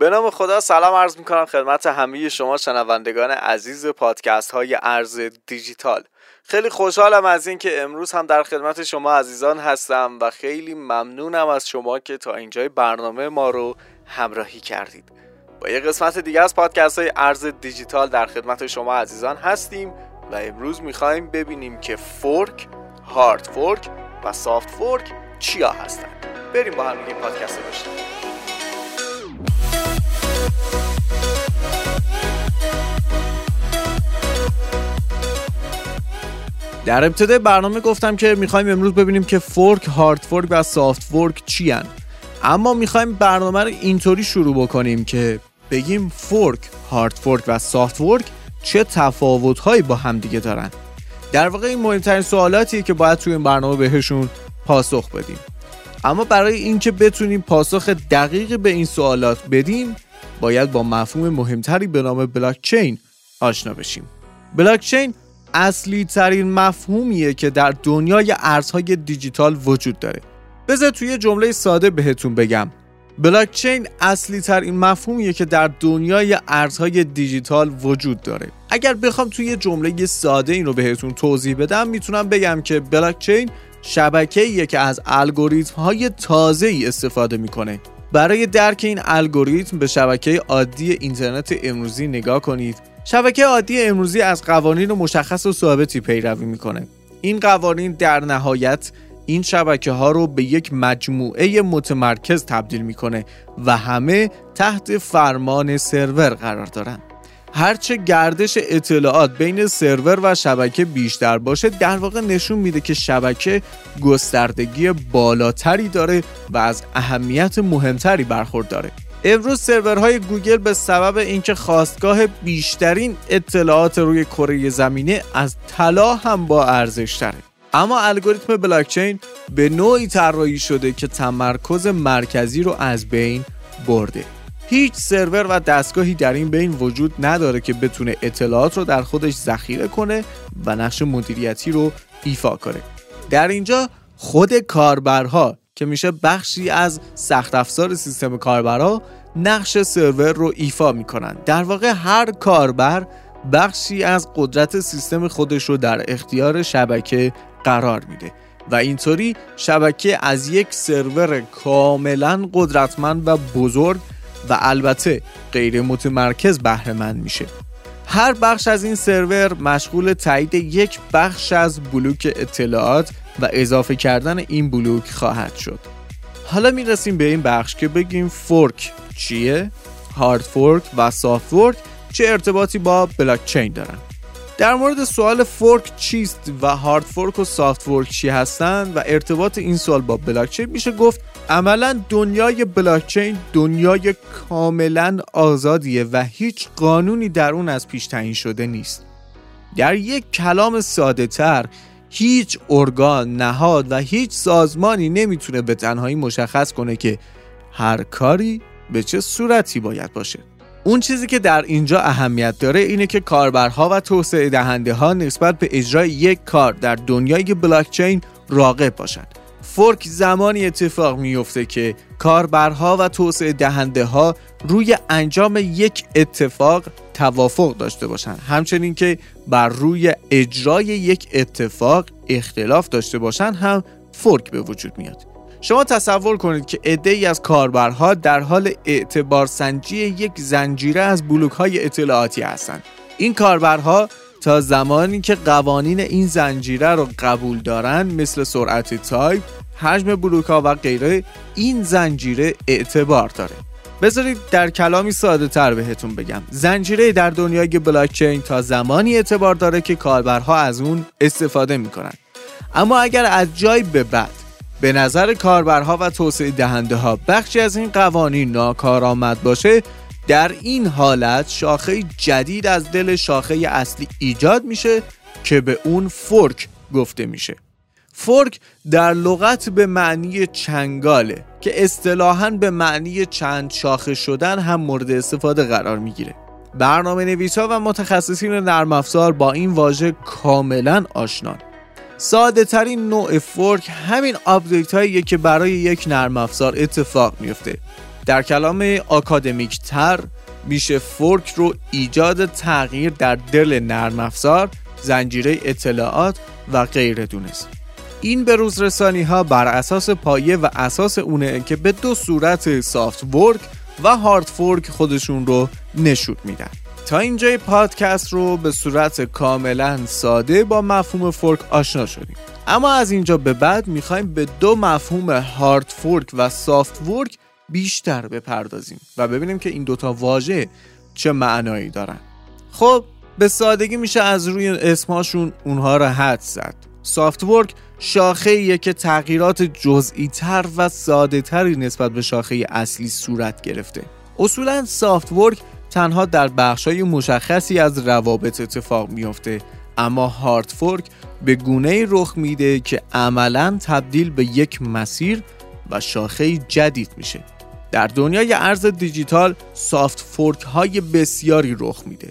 به نام خدا سلام عرض میکنم خدمت همه شما شنوندگان عزیز پادکست های ارز دیجیتال. خیلی خوشحالم از این که امروز هم در خدمت شما عزیزان هستم و خیلی ممنونم از شما که تا اینجای برنامه ما رو همراهی کردید. با یه قسمت دیگه از پادکست های ارز دیجیتال در خدمت شما عزیزان هستیم و امروز میخوایم ببینیم که فورک، هارد فورک و سافت فورک چیا هستن. بریم با هم این پادکست رو بشنویم. در ابتدای برنامه گفتم که میخوایم امروز ببینیم که فورک، هارد فورک و سافت فورک چی هن. اما میخوایم برنامه رو اینطوری شروع بکنیم که بگیم فورک، هارد فورک و سافت فورک چه تفاوت‌هایی با هم دیگه دارن. در واقع این مهمترین سوالاتیه که باید توی این برنامه بهشون پاسخ بدیم. اما برای اینکه بتونیم پاسخ دقیق به این سوالات بدیم باید با مفهوم مهمتری به نام بلاکچین آشنا بشیم. بلاکچین اصلی ترین مفهومیه که در دنیای ارزهای دیجیتال وجود داره. بذار توی جمله ساده بهتون بگم. بلاکچین اصلی ترین مفهومیه که در دنیای ارزهای دیجیتال وجود داره. اگر بخوام توی جمله ساده این رو بهتون توضیح بدم میتونم بگم که بلاکچین شبکه‌ایه که از الگوریتم‌های تازه‌ای استفاده میکنه. برای درک این الگوریتم به شبکه عادی اینترنت امروزی نگاه کنید. شبکه عادی امروزی از قوانین مشخص و ثابتی پیروی میکنه. این قوانین در نهایت این شبکه‌ها رو به یک مجموعه متمرکز تبدیل میکنه و همه تحت فرمان سرور قرار دارن. هرچه گردش اطلاعات بین سرور و شبکه بیشتر باشه در واقع نشون میده که شبکه گستردگی بالاتری داره و از اهمیت مهمتری برخورداره. امروز سرورهای گوگل به سبب اینکه خواستگاه بیشترین اطلاعات روی کره زمینه از طلا هم با ارزش تره. اما الگوریتم بلاکچین به نوعی طراحی شده که تمرکز مرکزی رو از بین برده. هیچ سرور و دستگاهی در این بین وجود نداره که بتونه اطلاعات رو در خودش ذخیره کنه و نقش مدیریتی رو ایفا کنه. در اینجا خود کاربرها که میشه بخشی از سخت افزار سیستم کاربرها نقش سرور رو ایفا میکنن. در واقع هر کاربر بخشی از قدرت سیستم خودش رو در اختیار شبکه قرار میده و اینطوری شبکه از یک سرور کاملا قدرتمند و بزرگ و البته غیر متمرکز بهره مند میشه. هر بخش از این سرور مشغول تایید یک بخش از بلوک اطلاعات و اضافه کردن این بلوک خواهد شد. حالا میرسیم به این بخش که بگیم فورک چیه، هارد فورک و سافت فورک چه ارتباطی با بلاکچین دارن. در مورد سوال فورک چیست و هارد فورک و سافت فورک چی هستن و ارتباط این سوال با بلاکچین میشه گفت عملاً دنیای بلاکچین دنیای کاملاً آزادیه و هیچ قانونی در اون از پیش تعیین شده نیست. در یک کلام ساده تر هیچ ارگان، نهاد و هیچ سازمانی نمیتونه به تنهایی مشخص کنه که هر کاری به چه صورتی باید باشه. اون چیزی که در اینجا اهمیت داره اینه که کاربرها و توسعه دهنده ها نسبت به اجرای یک کار در دنیای بلاکچین راغب باشند. فورک زمانی اتفاق میفته که کاربرها و توسعه دهنده ها روی انجام یک اتفاق توافق داشته باشند، همچنین که بر روی اجرای یک اتفاق اختلاف داشته باشند هم فورک به وجود میاد. شما تصور کنید که عده‌ای از کاربرها در حال اعتبار سنجی یک زنجیره از بلوک‌های اطلاعاتی هستند. این کاربرها تا زمانی که قوانین این زنجیره رو قبول دارن مثل سرعت تایپ، حجم بلوک‌ها و غیره این زنجیره اعتبار داره. بذارید در کلامی ساده تر بهتون بگم. زنجیره در دنیای بلاکچین تا زمانی اعتبار داره که کاربرها از اون استفاده میکنن. اما اگر از جای به بعد به نظر کاربرها و توسعه دهنده ها بخشی از این قوانین ناکارآمد باشه، در این حالت شاخه جدید از دل شاخه اصلی ایجاد میشه که به اون فورک گفته میشه. فورک در لغت به معنی چنگاله که اصطلاحاً به معنی چند شاخه شدن هم مورد استفاده قرار میگیره. برنامه نویسا و متخصصین نرم افزار با این واژه کاملاً آشنان. ساده ترین نوع فورک همین آپدیت هاییه که برای یک نرم افزار اتفاق میفته. در کلام آکادمیک تر میشه فورک رو ایجاد تغییر در دل نرم افزار، زنجیره اطلاعات و غیره دونست. این به روز رسانی ها بر اساس پایه و اساس اونه که به دو صورت سافت ورک و هارد فورک خودشون رو نشون میدن. تا اینجای پادکست رو به صورت کاملا ساده با مفهوم فورک آشنا شدیم، اما از اینجا به بعد میخوایم به دو مفهوم هارد فورک و سافت ورک بیشتر بپردازیم و ببینیم که این دوتا واژه چه معنایی دارن. خب به سادگی میشه از روی اسمهاشون اونها را حدس زد. سافت ورک شاخه‌ایه که تغییرات جزئی تر و ساده تری نسبت به شاخه اصلی صورت گرفته. اصولاً سافت ورک تنها در بخشای مشخصی از روابط اتفاق میفته، اما هارد فورک به گونه‌ای رخ میده که عملاً تبدیل به یک مسیر و شاخه جدید میشه. در دنیای ارز دیجیتال سافت فورک های بسیاری رخ میده.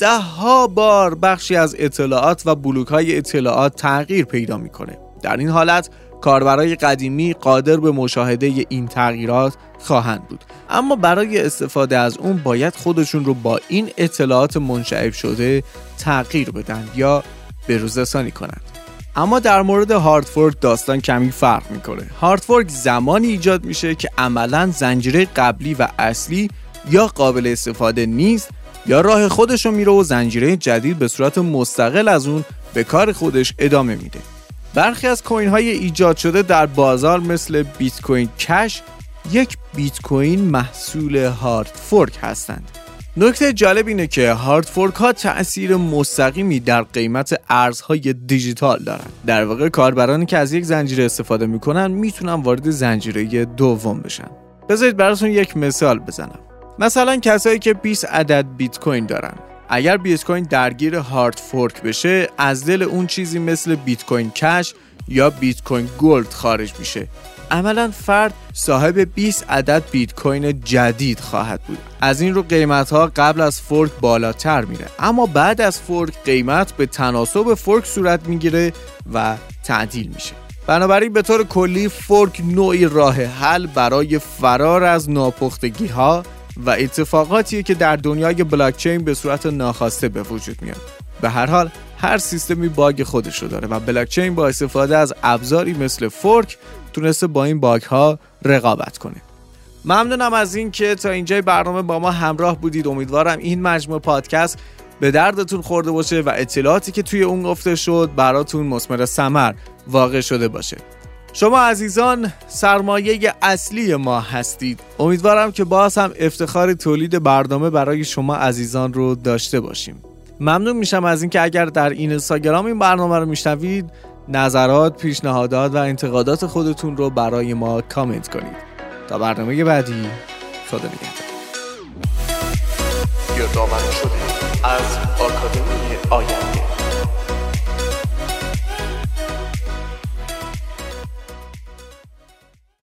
10 بار بخشی از اطلاعات و بلوک های اطلاعات تغییر پیدا میکنه. در این حالت کاربرای قدیمی قادر به مشاهده این تغییرات خواهند بود، اما برای استفاده از اون باید خودشون رو با این اطلاعات منشعب شده تغییر بدن یا بروزرسانی کنند. اما در مورد هارد فورک داستان کمی فرق میکنه. هارد فورک زمانی ایجاد میشه که عملاً زنجیره قبلی و اصلی یا قابل استفاده نیست یا راه خودش رو میره و زنجیره جدید به صورت مستقل از اون به کار خودش ادامه میده. برخی از کوین های ایجاد شده در بازار مثل بیت کوین کش یک بیت کوین محصول هارد فورک هستند. نکته جالب اینه که هارد فورک ها تأثیر مستقیمی در قیمت ارزهای دیجیتال دارن. در واقع کاربرانی که از یک زنجیره استفاده میکنن میتونن وارد زنجیره دوم بشن. بذارید براتون یک مثال بزنم. مثلا کسایی که 20 عدد بیت کوین دارن، اگر بیت کوین درگیر هارد فورک بشه، از دل اون چیزی مثل بیت کوین کش یا بیت کوین گولد خارج میشه. عملاً فرد صاحب 20 عدد بیت کوین جدید خواهد بود. از این رو قیمت‌ها قبل از فورک بالاتر میره، اما بعد از فورک قیمت به تناسب فورک صورت میگیره و تعدیل میشه. بنابراین به طور کلی فورک نوعی راه حل برای فرار از ناپختگی‌ها و اتفاقاتیه که در دنیای بلاکچین به صورت ناخواسته به وجود میاد. به هر حال هر سیستمی باگ خودشو داره و بلاکچین با استفاده از ابزاری مثل فورک تونسته با این باگ ها رقابت کنه. ممنونم از این که تا اینجای برنامه با ما همراه بودید. امیدوارم این مجموعه پادکست به دردتون خورده باشه و اطلاعاتی که توی اون گفته شد براتون مثمر ثمر واقع شده باشه. شما عزیزان سرمایه اصلی ما هستید. امیدوارم که باز هم افتخار تولید برنامه برای شما عزیزان رو داشته باشیم. ممنون میشم از این که اگر در اینستاگرام این برنامه رو میشنوید نظرات، پیشنهادات و انتقادات خودتون رو برای ما کامنت کنید. تا برنامه بعدی، خدا نگهدار. گردآمد شده از آکادمی آینده.